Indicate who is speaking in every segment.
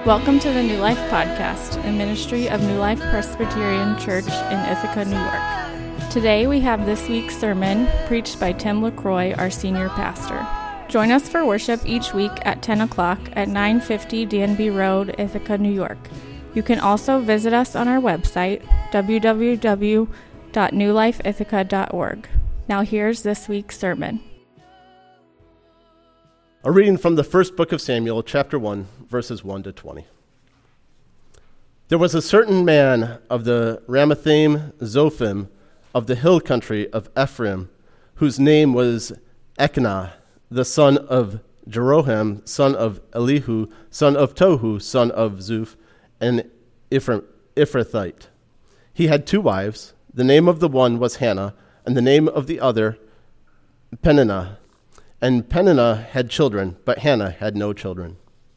Speaker 1: Welcome to the New Life Podcast, a ministry of New Life Presbyterian Church in Ithaca, New York. Today we have this week's sermon preached by Tim LaCroix, our senior pastor. Join us for worship each week at 10 o'clock at 950 DNB Road, Ithaca, New York. You can also visit us on our website, www.newlifeithaca.org. Now here's this week's sermon.
Speaker 2: A reading from the first book of Samuel, chapter 1, verses 1 to 20. There was a certain man of the Ramathaim Zophim of the hill country of Ephraim, whose name was Elkanah, the son of Jeroham, son of Elihu, son of Tohu, son of Zuph, an Ephrathite. He had two wives. The name of the one was Hannah, and the name of the other Peninnah. And Peninnah had children, but Hannah had no children.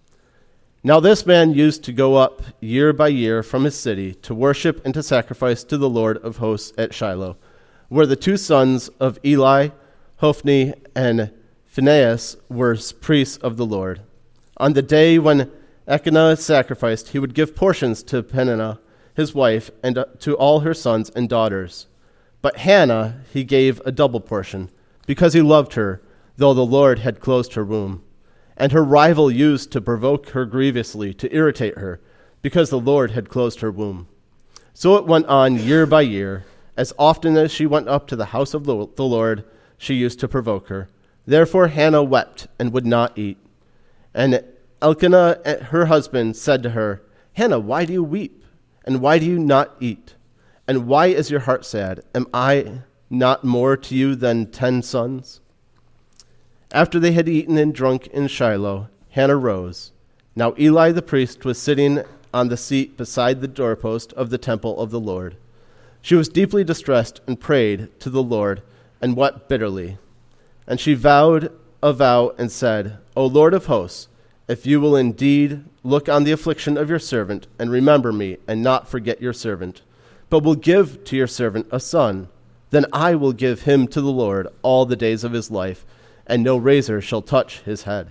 Speaker 2: Now this man used to go up year by year from his city to worship and to sacrifice to the Lord of hosts at Shiloh, where the two sons of Eli, Hophni and Phinehas, were priests of the Lord. On the day when Elkanah sacrificed, he would give portions to Peninnah, his wife, and to all her sons and daughters. But Hannah he gave a double portion, because he loved her, though the Lord had closed her womb. And her rival used to provoke her grievously, to irritate her, because the Lord had closed her womb. So it went on year by year. As often as she went up to the house of the Lord, she used to provoke her. Therefore Hannah wept and would not eat. And Elkanah, her husband, said to her, Hannah, why do you weep? And why do you not eat? And why is your heart sad? Am I not more to you than 10 sons? After they had eaten and drunk in Shiloh, Hannah rose. Now Eli the priest was sitting on the seat beside the doorpost of the temple of the Lord. She was deeply distressed and prayed to the Lord and wept bitterly. And she vowed a vow and said, O Lord of hosts, if you will indeed look on the affliction of your servant and remember me and not forget your servant, but will give to your servant a son, then I will give him to the Lord all the days of his life, and no razor shall touch his head.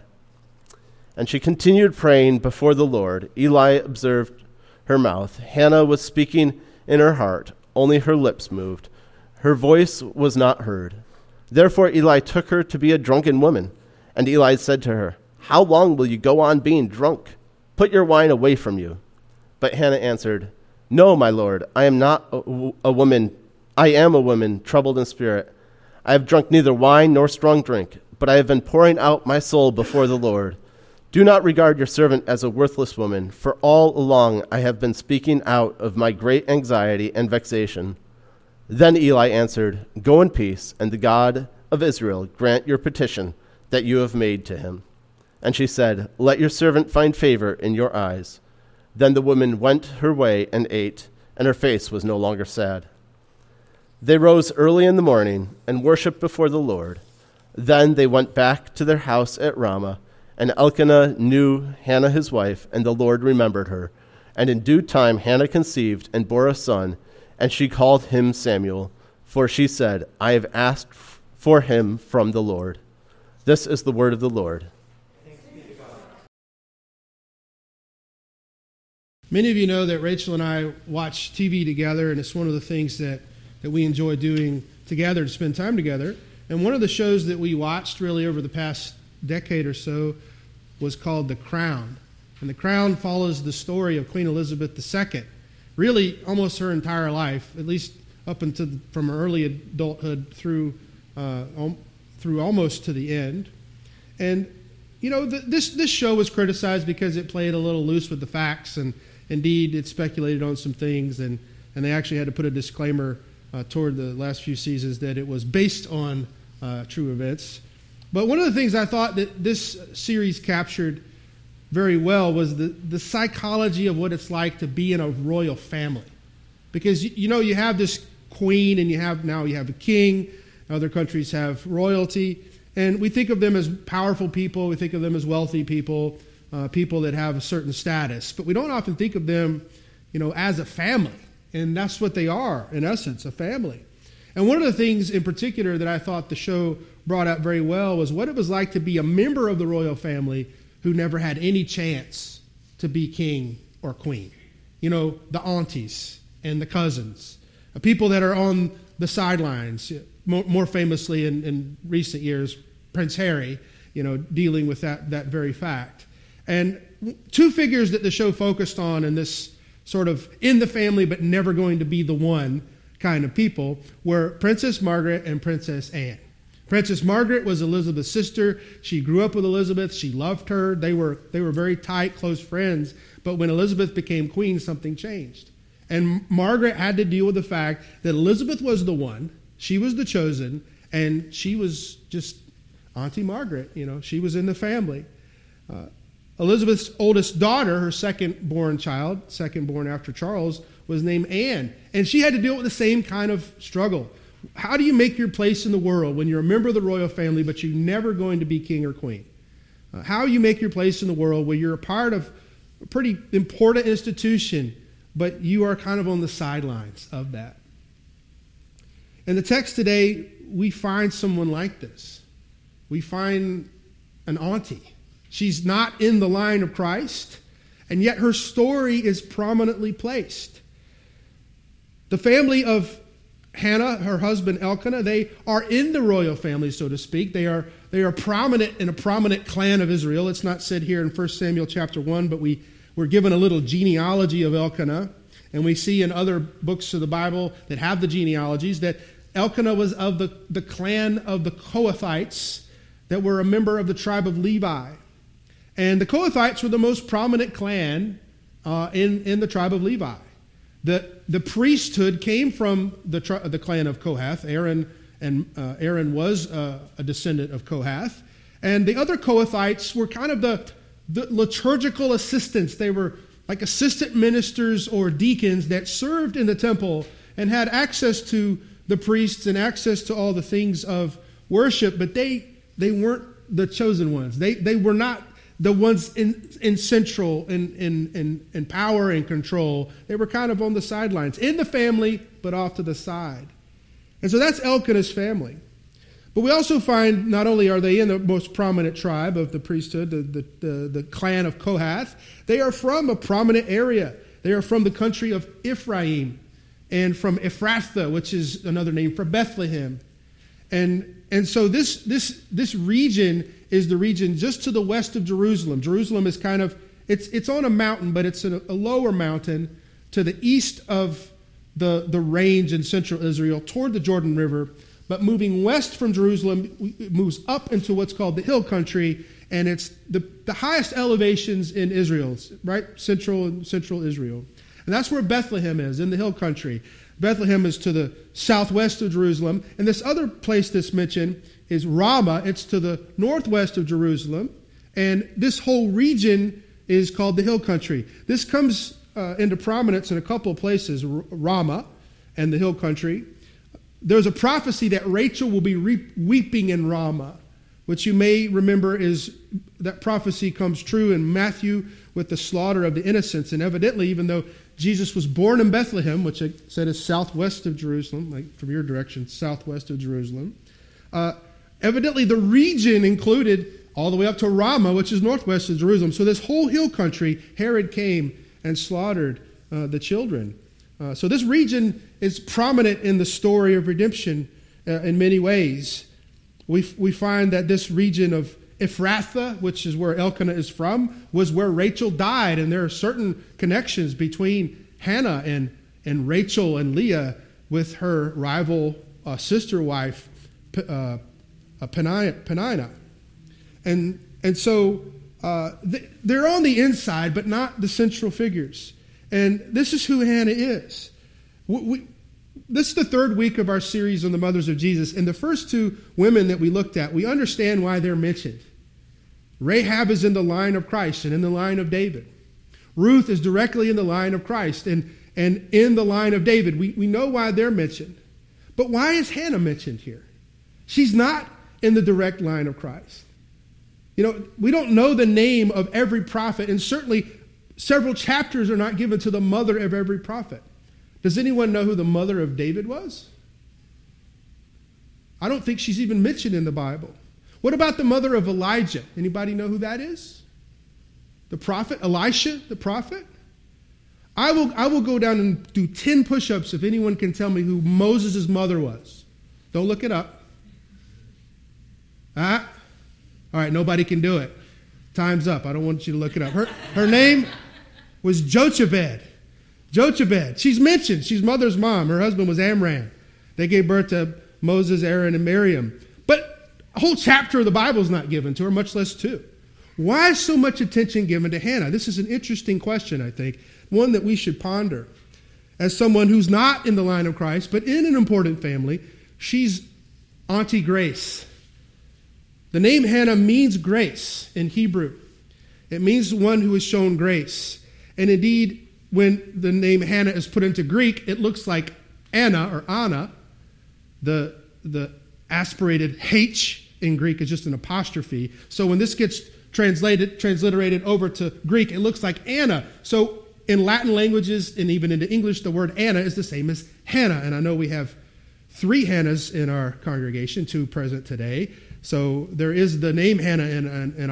Speaker 2: And she continued praying before the Lord. Eli observed her mouth. Hannah was speaking in her heart, only her lips moved. Her voice was not heard. Therefore Eli took her to be a drunken woman. And Eli said to her, How long will you go on being drunk? Put your wine away from you. But Hannah answered, No, my Lord, I am not a woman. I am a woman troubled in spirit. I have drunk neither wine nor strong drink, but I have been pouring out my soul before the Lord. Do not regard your servant as a worthless woman, for all along I have been speaking out of my great anxiety and vexation. Then Eli answered, Go in peace, and the God of Israel grant your petition that you have made to him. And she said, Let your servant find favor in your eyes. Then the woman went her way and ate, and her face was no longer sad. They rose early in the morning and worshipped before the Lord. Then they went back to their house at Ramah, and Elkanah knew Hannah his wife, and the Lord remembered her. And in due time Hannah conceived and bore a son, and she called him Samuel, for she said, I have asked for him from the Lord. This is the word of the Lord.
Speaker 3: Many of you know that Rachel and I watch TV together, and it's one of the things that we enjoy doing together to spend time together. And one of the shows that we watched really over the past decade or so was called The Crown. And The Crown follows the story of Queen Elizabeth II, really almost her entire life, at least up until from her early adulthood through almost to the end. And you know, this show was criticized because it played a little loose with the facts, and indeed it speculated on some things, and they actually had to put a disclaimer toward the last few seasons that it was based on true events. But one of the things I thought that this series captured very well was the psychology of what it's like to be in a royal family. Because, you know, you have this queen, and you have a king. Other countries have royalty. And we think of them as powerful people. We think of them as wealthy people, people that have a certain status. But we don't often think of them, you know, as a family. And that's what they are, in essence, a family. And one of the things in particular that I thought the show brought out very well was what it was like to be a member of the royal family who never had any chance to be king or queen. You know, the aunties and the cousins, people that are on the sidelines, more famously in recent years, Prince Harry, dealing with that very fact. And two figures that the show focused on in this sort of in the family but never going to be the one kind of people were Princess Margaret and Princess Anne. Princess Margaret was Elizabeth's sister. She grew up with Elizabeth. She loved her. They were very tight, close friends. But when Elizabeth became queen, something changed. And Margaret had to deal with the fact that Elizabeth was the one. She was the chosen. And she was just Auntie Margaret. She was in the family. Elizabeth's oldest daughter, her second-born child, second-born after Charles, was named Anne. And she had to deal with the same kind of struggle. How do you make your place in the world when you're a member of the royal family, but you're never going to be king or queen? How you make your place in the world where you're a part of a pretty important institution, but you are kind of on the sidelines of that. In the text today, we find someone like this. We find an auntie. She's not in the line of Christ, and yet her story is prominently placed. The family of Hannah, her husband Elkanah, they are in the royal family, so to speak. They are prominent in a prominent clan of Israel. It's not said here in 1 Samuel chapter 1, but we're given a little genealogy of Elkanah. And we see in other books of the Bible that have the genealogies that Elkanah was of the clan of the Kohathites that were a member of the tribe of Levi. And the Kohathites were the most prominent clan in the tribe of Levi. The priesthood came from the clan of Kohath. Aaron was a descendant of Kohath. And the other Kohathites were kind of the liturgical assistants. They were like assistant ministers or deacons that served in the temple and had access to the priests and access to all the things of worship, but they weren't the chosen ones. They were not the ones in central, in power and control. They were kind of on the sidelines, in the family, but off to the side. And so that's Elkanah's family. But we also find not only are they in the most prominent tribe of the priesthood, the clan of Kohath, they are from a prominent area. They are from the country of Ephraim and from Ephrathah, which is another name for Bethlehem. And so this region is the region just to the west of Jerusalem. Jerusalem is kind of, it's on a mountain, but it's a lower mountain to the east of the range in central Israel toward the Jordan River. But moving west from Jerusalem, it moves up into what's called the hill country, and it's the highest elevations in Israel, right? Central Israel. And that's where Bethlehem is, in the hill country. Bethlehem is to the southwest of Jerusalem. And this other place that's mentioned is Ramah. It's to the northwest of Jerusalem. And this whole region is called the hill country. This comes into prominence in a couple of places, Ramah and the hill country. There's a prophecy that Rachel will be weeping in Ramah, which you may remember is that prophecy comes true in Matthew with the slaughter of the innocents. And evidently, even though Jesus was born in Bethlehem, which I said is southwest of Jerusalem, like from your direction, southwest of Jerusalem, evidently the region included all the way up to Ramah, which is northwest of Jerusalem. So this whole hill country, Herod came and slaughtered the children. So this region is prominent in the story of redemption in many ways. We find that this region of Ephrathah, which is where Elkanah is from, was where Rachel died, and there are certain connections between Hannah and Rachel and Leah with her rival sister wife Peninnah. And so they're on the inside, but not the central figures. And this is who Hannah is. This is the third week of our series on the mothers of Jesus. And the first two women that we looked at, we understand why they're mentioned. Rahab is in the line of Christ and in the line of David. Ruth is directly in the line of Christ and in the line of David. We know why they're mentioned. But why is Hannah mentioned here? She's not in the direct line of Christ. We don't know the name of every prophet, and certainly several chapters are not given to the mother of every prophet. Does anyone know who the mother of David was? I don't think she's even mentioned in the Bible. What about the mother of Elijah? Anybody know who that is? the prophet, Elisha, the prophet. I will go down and do 10 push-ups if anyone can tell me who Moses' mother was. Don't look it up. All right, nobody can do it. Time's up. I don't want you to look it up. Her name was Jochebed. Jochebed. She's mentioned. She's mother's mom. Her husband was Amram. They gave birth to Moses, Aaron, and Miriam. But a whole chapter of the Bible is not given to her, much less 2. Why is so much attention given to Hannah? This is an interesting question, I think, one that we should ponder. As someone who's not in the line of Christ, but in an important family, she's Auntie Grace. The name Hannah means grace in Hebrew. It means one who has shown grace. And indeed, when the name Hannah is put into Greek, it looks like Anna or Anna. The aspirated H in Greek is just an apostrophe. So when this gets transliterated over to Greek, it looks like Anna. So in Latin languages and even into English, the word Anna is the same as Hannah. And I know we have 3 Hannahs in our congregation, 2 present today. So there is the name Hannah in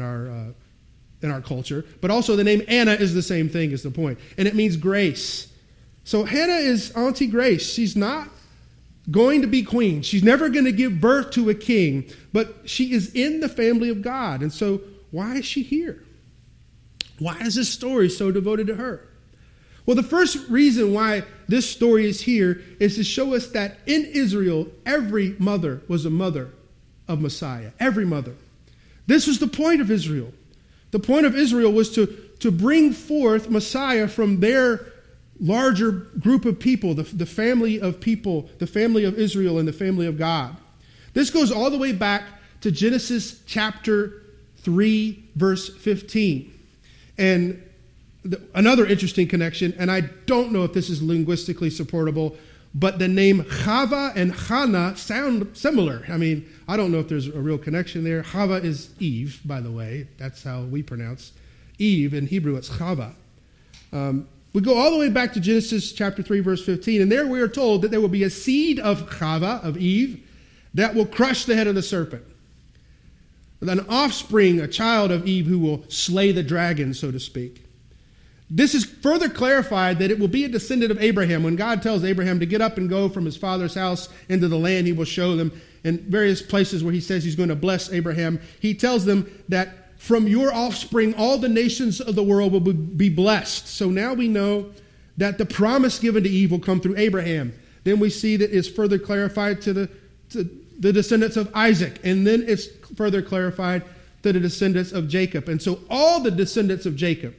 Speaker 3: our culture, but also the name Anna is the same thing is the point. And it means grace. So Hannah is Auntie Grace. She's not going to be queen. She's never going to give birth to a king, but she is in the family of God. And so why is she here? Why is this story so devoted to her? Well, the first reason why this story is here is to show us that in Israel, every mother was a mother of Messiah. Every mother. This was the point of Israel. The point of Israel was to bring forth Messiah from their larger group of people, the family of people, the family of Israel and the family of God. This goes all the way back to Genesis chapter 3, verse 15. And another interesting connection, and I don't know if this is linguistically supportable, but the name Chava and Hannah sound similar. I mean, I don't know if there's a real connection there. Chava is Eve, by the way. That's how we pronounce Eve. In Hebrew, it's Chava. We go all the way back to Genesis chapter 3, verse 15, and there we are told that there will be a seed of Chava, of Eve, that will crush the head of the serpent. An offspring, a child of Eve who will slay the dragon, so to speak. This is further clarified that it will be a descendant of Abraham. When God tells Abraham to get up and go from his father's house into the land he will show them, in various places where he says he's going to bless Abraham, he tells them that from your offspring all the nations of the world will be blessed. So now we know that the promise given to Eve will come through Abraham. Then we see that it's further clarified to the descendants of Isaac, and then it's further clarified to the descendants of Jacob. And so all the descendants of Jacob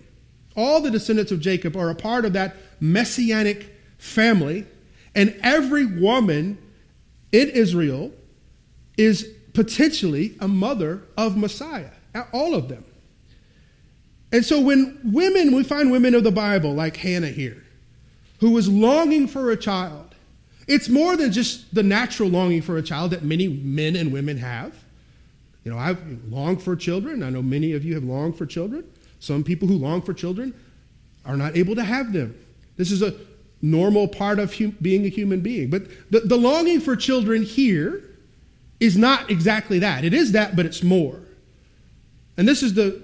Speaker 3: are a part of that messianic family, and every woman in Israel is potentially a mother of Messiah, all of them. And so when we find women of the Bible like Hannah here, who was longing for a child, it's more than just the natural longing for a child that many men and women have. You know, I've longed for children. I know many of you have longed for children. Some people who long for children are not able to have them. This is a normal part of being a human being. But the longing for children here is not exactly that. It is that, but it's more. And this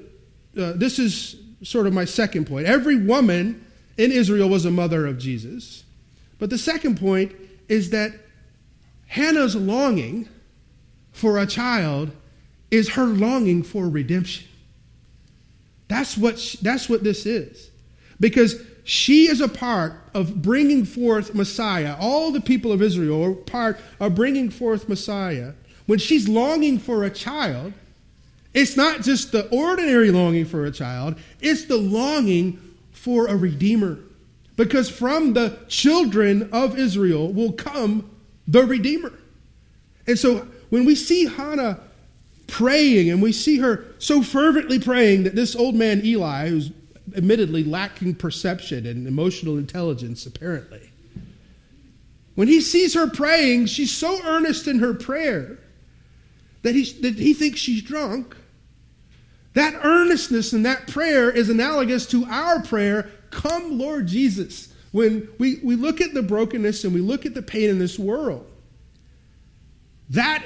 Speaker 3: is sort of my second point. Every woman in Israel was a mother of Jesus. But the second point is that Hannah's longing for a child is her longing for redemption. That's what this is. Because she is a part of bringing forth Messiah. All the people of Israel are part of bringing forth Messiah. When she's longing for a child, it's not just the ordinary longing for a child, it's the longing for a Redeemer. Because from the children of Israel will come the Redeemer. And so when we see Hannah praying, and we see her so fervently praying that this old man Eli, who's admittedly lacking perception and emotional intelligence apparently, when he sees her praying, she's so earnest in her prayer that he thinks she's drunk. That earnestness in that prayer is analogous to our prayer, "Come, Lord Jesus." When we look at the brokenness and we look at the pain in this world, that is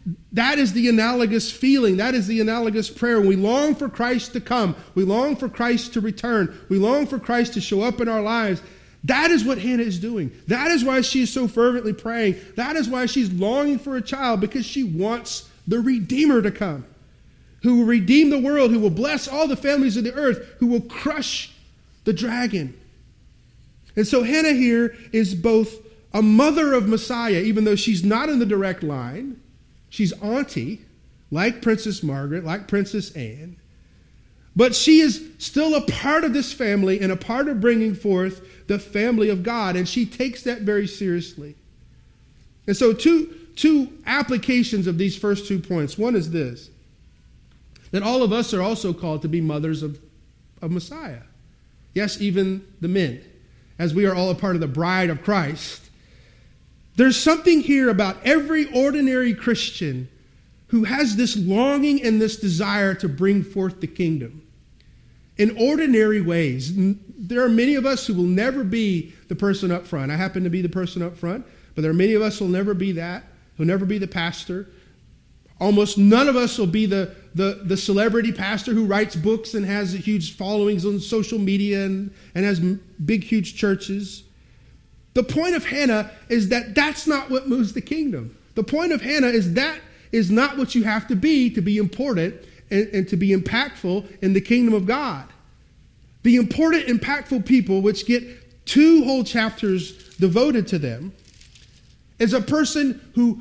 Speaker 3: that is the analogous feeling. That is the analogous prayer. We long for Christ to come. We long for Christ to return. We long for Christ to show up in our lives. That is what Hannah is doing. That is why she is so fervently praying. That is why she's longing for a child, because she wants the Redeemer to come, who will redeem the world, who will bless all the families of the earth, who will crush the dragon. And so Hannah here is both a mother of Messiah, even though she's not in the direct line. She's auntie, like Princess Margaret, like Princess Anne. But she is still a part of this family and a part of bringing forth the family of God. And she takes that very seriously. And so two applications of these first 2 points. One is this, that all of us are also called to be mothers of Messiah. Yes, even the men, as we are all a part of the bride of Christ. There's something here about every ordinary Christian who has this longing and this desire to bring forth the kingdom in ordinary ways. There are many of us who will never be the person up front. I happen to be the person up front, but there are many of us who will never be that, who will never be the pastor. Almost none of us will be the celebrity pastor who writes books and has huge followings on social media and has big, huge churches. The point of Hannah is that that's not what moves the kingdom. The point of Hannah is that is not what you have to be important and to be impactful in the kingdom of God. The important, impactful people, which get 2 whole chapters devoted to them, is a person who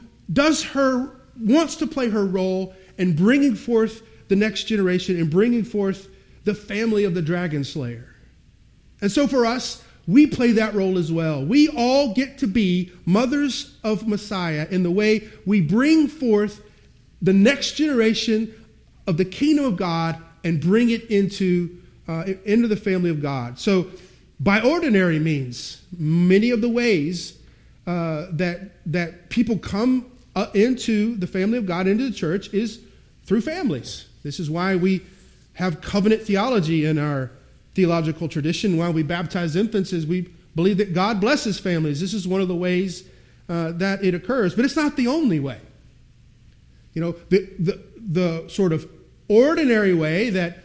Speaker 3: wants to play her role in bringing forth the next generation and bringing forth the family of the dragon slayer. And so for us, we play that role as well. We all get to be mothers of Messiah in the way we bring forth the next generation of the kingdom of God and bring it into the family of God. So by ordinary means, many of the ways that people come into the family of God, into the church, is through families. This is why we have covenant theology in our theological tradition. While we baptize infants, is we believe that God blesses families. This is one of the ways that it occurs, but it's not the only way. You know, the sort of ordinary way that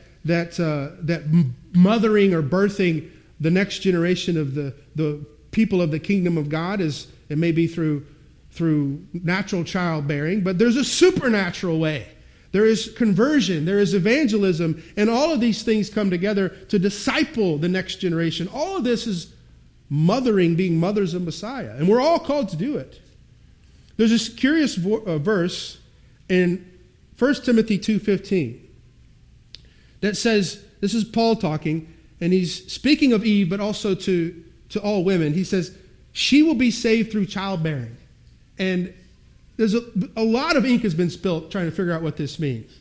Speaker 3: mothering or birthing the next generation of the people of the kingdom of God is, it may be through natural childbearing, but there's a supernatural way. There is conversion, there is evangelism, and all of these things come together to disciple the next generation. All of this is mothering, being mothers of Messiah, and we're all called to do it. There's this curious verse in 1 Timothy 2:15 that says, this is Paul talking, and he's speaking of Eve, but also to all women. He says, she will be saved through childbearing. And there's a lot of ink has been spilled trying to figure out what this means.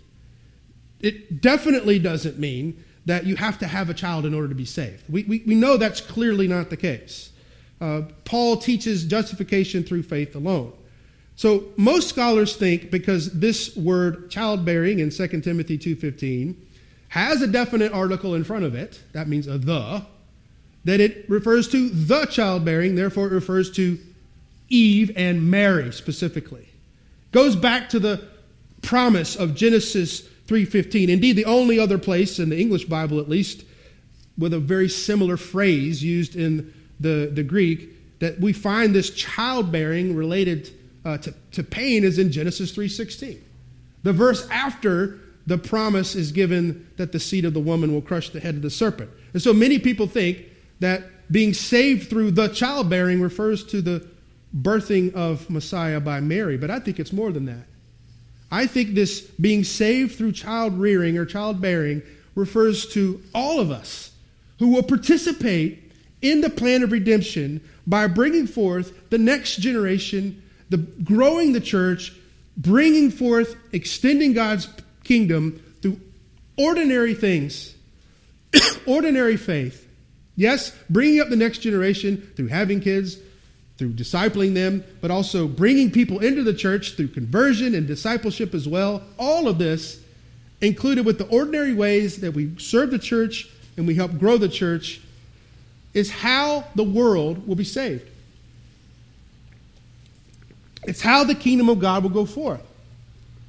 Speaker 3: It definitely doesn't mean that you have to have a child in order to be saved. We know that's clearly not the case. Paul teaches justification through faith alone. So most scholars think, because this word childbearing in 2 Timothy 2:15 has a definite article in front of it, that means that it refers to the childbearing, therefore it refers to Eve and Mary specifically. Goes back to the promise of Genesis 3:15. Indeed, the only other place in the English Bible, at least, with a very similar phrase used in the Greek, that we find this childbearing related to pain is in Genesis 3:16. The verse after the promise is given that the seed of the woman will crush the head of the serpent. And so many people think that being saved through the childbearing refers to the birthing of Messiah by Mary, but I think it's more than that. I think this being saved through child rearing or childbearing refers to all of us who will participate in the plan of redemption by bringing forth the next generation, growing the church, bringing forth, extending God's kingdom through ordinary things, ordinary faith. Yes, bringing up the next generation through having kids, through discipling them, but also bringing people into the church through conversion and discipleship as well. All of this included with the ordinary ways that we serve the church and we help grow the church is how the world will be saved. It's how the kingdom of God will go forth.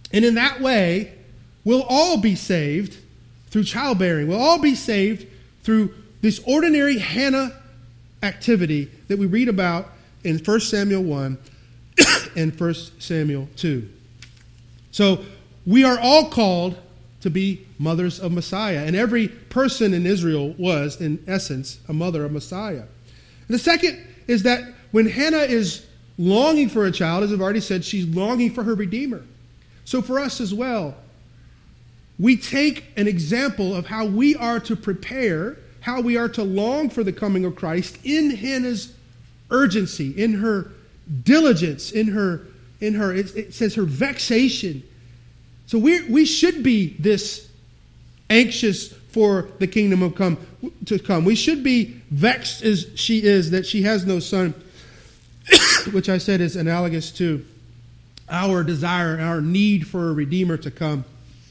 Speaker 3: And in that way, we'll all be saved through childbearing. We'll all be saved through this ordinary Hannah activity that we read about in 1 Samuel 1 and 1 Samuel 2. So we are all called to be mothers of Messiah. And every person in Israel was, in essence, a mother of Messiah. And the second is that when Hannah is longing for a child, as I've already said, she's longing for her Redeemer. So for us as well, we take an example of how we are to prepare, how we are to long for the coming of Christ in Hannah's urgency, in her diligence, in her it says her vexation. So we should be this anxious for the kingdom to come. We should be vexed as she is that she has no son, which I said is analogous to our desire, our need for a Redeemer to come.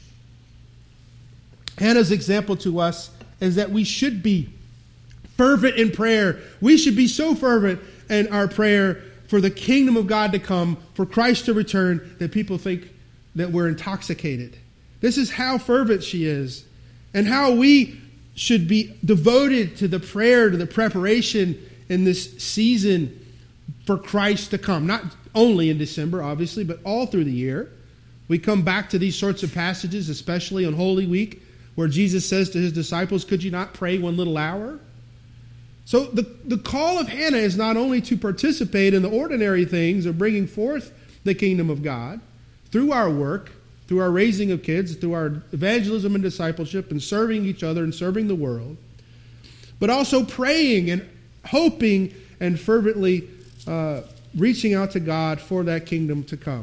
Speaker 3: Hannah's example to us is that we should be fervent in prayer. We should be so fervent in our prayer for the kingdom of God to come, for Christ to return, that people think that we're intoxicated. This is how fervent she is, and how we should be devoted to the prayer, to the preparation in this season for Christ to come. Not only in December, obviously, but all through the year. We come back to these sorts of passages, especially on Holy Week, where Jesus says to his disciples, could you not pray one little hour? So the call of Hannah is not only to participate in the ordinary things of bringing forth the kingdom of God through our work, through our raising of kids, through our evangelism and discipleship and serving each other and serving the world, but also praying and hoping and fervently reaching out to God for that kingdom to come.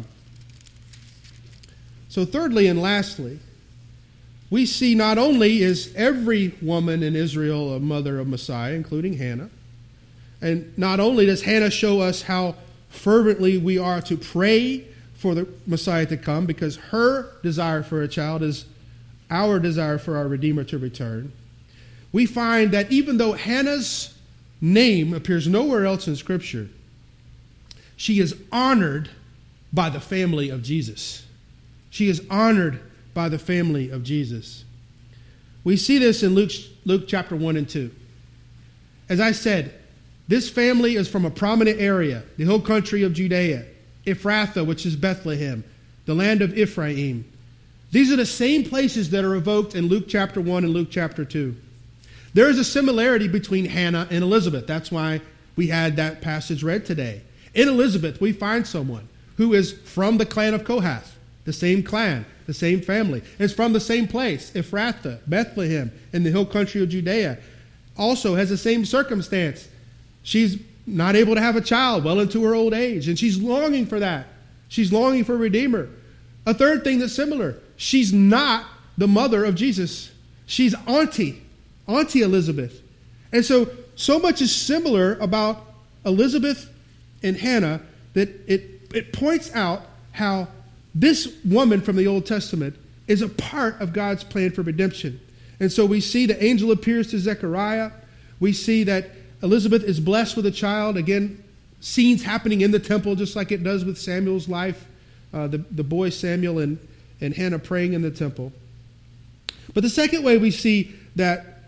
Speaker 3: So thirdly and lastly, we see not only is every woman in Israel a mother of Messiah, including Hannah, and not only does Hannah show us how fervently we are to pray for the Messiah to come, because her desire for a child is our desire for our Redeemer to return, we find that even though Hannah's name appears nowhere else in Scripture, she is honored by the family of Jesus. She is honored by the family of Jesus. We see this in Luke chapter 1 and 2. As I said, this family is from a prominent area, the hill country of Judea, Ephrathah, which is Bethlehem, the land of Ephraim. These are the same places that are evoked in Luke chapter 1 and Luke chapter 2. There is a similarity between Hannah and Elizabeth. That's why we had that passage read today. In Elizabeth, we find someone who is from the clan of Kohath, the same clan, the same family. It's from the same place, Ephrathah, Bethlehem, in the hill country of Judea. Also has the same circumstance. She's not able to have a child well into her old age, and she's longing for that. She's longing for a Redeemer. A third thing that's similar, she's not the mother of Jesus. She's Auntie Elizabeth. And so much is similar about Elizabeth and Hannah that it points out how this woman from the Old Testament is a part of God's plan for redemption. And so we see the angel appears to Zechariah. We see that Elizabeth is blessed with a child. Again, scenes happening in the temple just like it does with Samuel's life. The boy Samuel and Hannah praying in the temple. But the second way we see that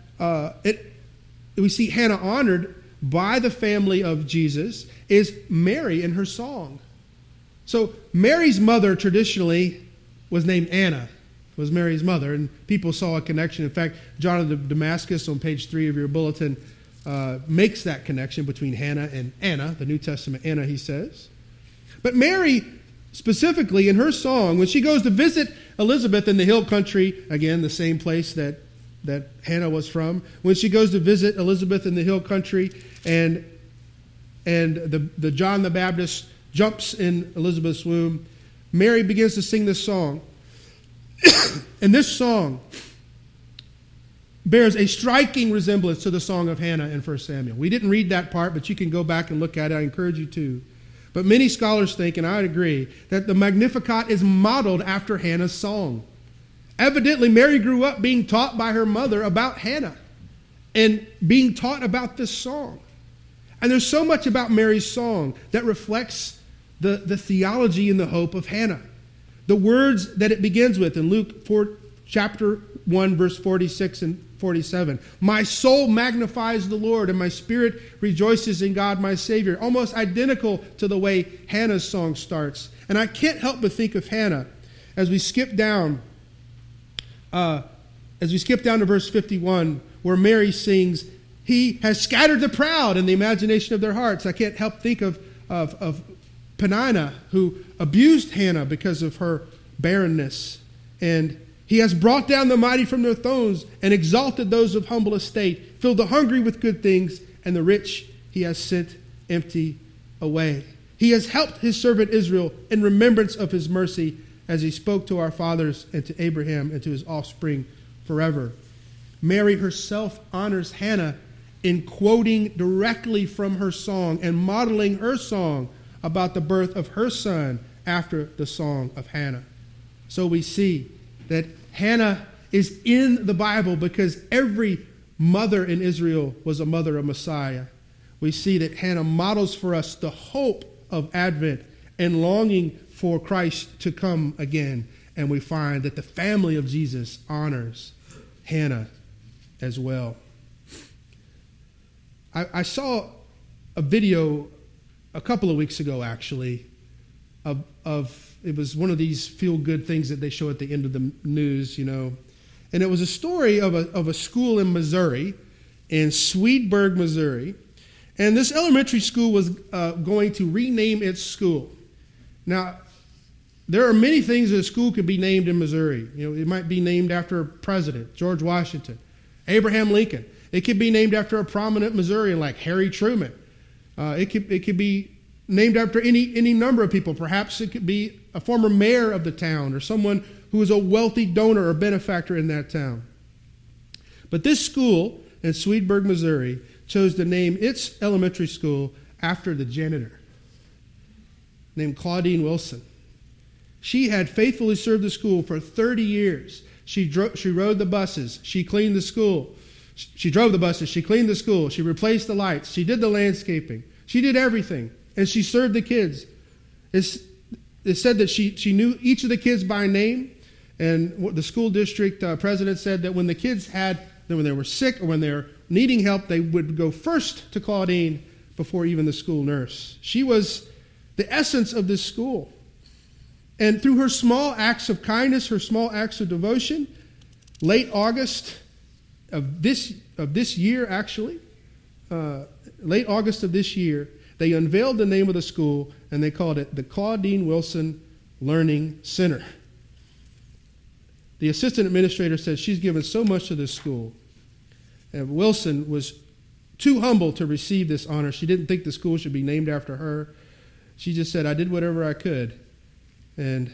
Speaker 3: we see Hannah honored by the family of Jesus is Mary in her song. So Mary's mother traditionally was named Anna, was Mary's mother, and people saw a connection. In fact, John of Damascus on page 3 of your bulletin makes that connection between Hannah and Anna, the New Testament Anna, he says. But Mary, specifically in her song, when she goes to visit Elizabeth in the hill country, again, the same place that Hannah was from, when she goes to visit Elizabeth in the hill country and the John the Baptist jumps in Elizabeth's womb, Mary begins to sing this song. And this song bears a striking resemblance to the song of Hannah in 1 Samuel. We didn't read that part, but you can go back and look at it. I encourage you to. But many scholars think, and I'd agree, that the Magnificat is modeled after Hannah's song. Evidently, Mary grew up being taught by her mother about Hannah and being taught about this song. And there's so much about Mary's song that reflects the theology and the hope of Hannah. The words that it begins with in Luke 4, chapter 1, verse 46 and 47. My soul magnifies the Lord, and my spirit rejoices in God my Savior. Almost identical to the way Hannah's song starts. And I can't help but think of Hannah as we skip down to verse 51, where Mary sings, He has scattered the proud in the imagination of their hearts. I can't help think of Peninnah, who abused Hannah because of her barrenness. And He has brought down the mighty from their thrones and exalted those of humble estate, filled the hungry with good things, and the rich He has sent empty away. He has helped His servant Israel in remembrance of His mercy, as He spoke to our fathers and to Abraham and to his offspring forever. Mary herself honors Hannah in quoting directly from her song and modeling her song about the birth of her son after the song of Hannah. So we see that Hannah is in the Bible because every mother in Israel was a mother of Messiah. We see that Hannah models for us the hope of Advent and longing for Christ to come again. And we find that the family of Jesus honors Hannah as well. I saw a video a couple of weeks ago, actually, of it was one of these feel-good things that they show at the end of the news, you know. And it was a story of a school in Missouri, in Swedenborg, Missouri. And this elementary school was going to rename its school. Now, there are many things that a school could be named in Missouri. You know, it might be named after a president, George Washington, Abraham Lincoln. It could be named after a prominent Missourian like Harry Truman. It could be named after any number of people. Perhaps it could be a former mayor of the town or someone who was a wealthy donor or benefactor in that town. But this school in Swedenborg, Missouri, chose to name its elementary school after the janitor named Claudine Wilson. She had faithfully served the school for 30 years. She rode the buses. She cleaned the school. She drove the buses. She cleaned the school. She replaced the lights. She did the landscaping. She did everything. And she served the kids. It's said that she knew each of the kids by name. And the school district president said that when the kids when they were sick or when they were needing help, they would go first to Claudine before even the school nurse. She was the essence of this school. And through her small acts of kindness, her small acts of devotion, late August of this year, actually, late August of this year, they unveiled the name of the school and they called it the Claudine Wilson Learning Center. The assistant administrator said she's given so much to this school. And Wilson was too humble to receive this honor. She didn't think the school should be named after her. She just said, I did whatever I could. And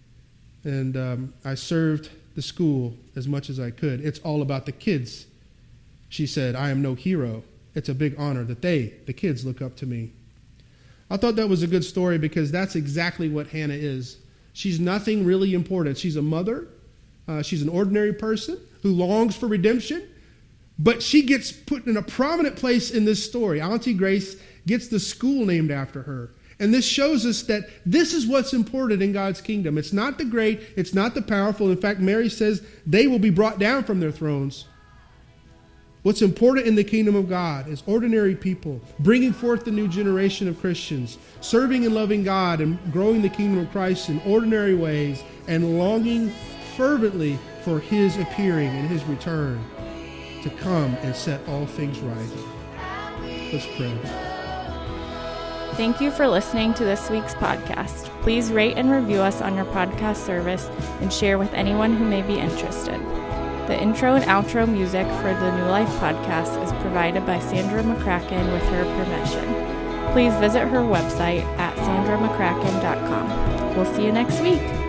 Speaker 3: I served the school as much as I could. It's all about the kids. She said, I am no hero. It's a big honor that the kids, look up to me. I thought that was a good story because that's exactly what Hannah is. She's nothing really important. She's a mother. She's an ordinary person who longs for redemption. But she gets put in a prominent place in this story. Auntie Grace gets the school named after her. And this shows us that this is what's important in God's kingdom. It's not the great, it's not the powerful. In fact, Mary says they will be brought down from their thrones. What's important in the kingdom of God is ordinary people bringing forth the new generation of Christians, serving and loving God and growing the kingdom of Christ in ordinary ways and longing fervently for His appearing and His return to come and set all things right. Let's pray.
Speaker 1: Thank you for listening to this week's podcast. Please rate and review us on your podcast service and share with anyone who may be interested. The intro and outro music for the New Life podcast is provided by Sandra McCracken with her permission. Please visit her website at sandramccracken.com. We'll see you next week.